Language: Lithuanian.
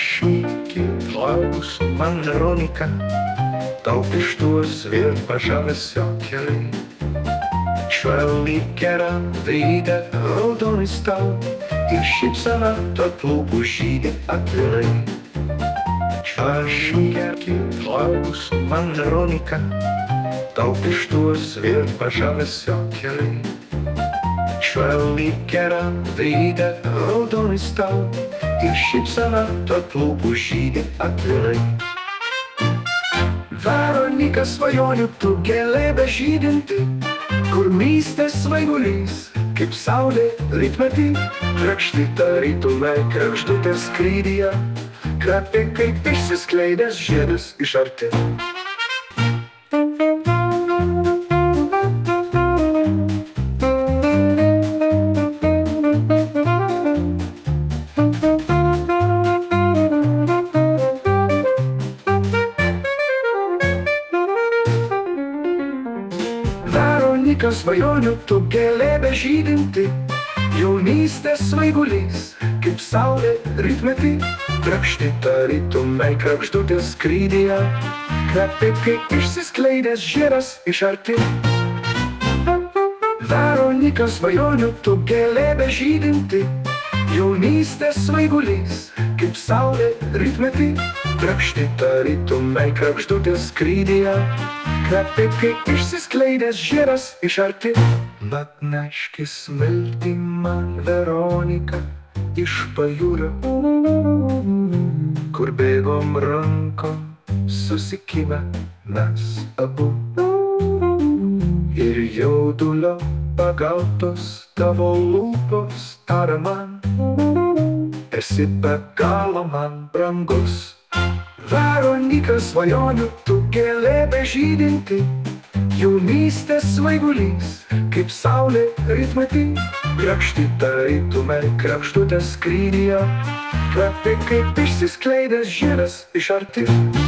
Švyti žlagus man Veronika, tau pištuos ir pažavesio keliai. Švelniai gera veide raudonai stau ir šypsena tarp lūpų žydi atvirai. Aš gerki žlagus man Veronika, tau pištuos ir pažavesio keliai. Švelniai gera veide raudonai stau ir šypsena tarp lūpų žydi atvirai. Veronika, svajonių tu gėlė bežydinti, kur mystės svaigulys, kaip saulė rytmetį, krakšti tarytum kregždutės skrydyje, kvepia kaip išsiskleidęs žiedas iš arti. Veronika, svajonių tu gėlė bežydinti, jaunystės svaigulys, kaip saulė rytmetį, krakšti tarytum kregždutės skrydyje, kvepia kaip išsiskleidęs žiedas iš arti. Veronika, svajonių tu gėlė bežydinti, jaunystės svaigulys, kaip saulė rytmetį, krakšti tarytum kregždutės skrydyje, kvepia kaip išsiskleidęs žiedas iš arti. Bet neški smiltį man, Veronika, iš pajūrio, kur bėgom rankom susikibę mes abu. Ir jaudulio pagautos tavo lūpos taria man, esi be galo man brangus. Veronika, svajonių tu gėlė bežydinti, jaunystės svaigulys, kaip saulė rytmetį, krakšti tarytum kregždutės skrydyje, kvepia kaip išsiskleidęs žiedas iš arti.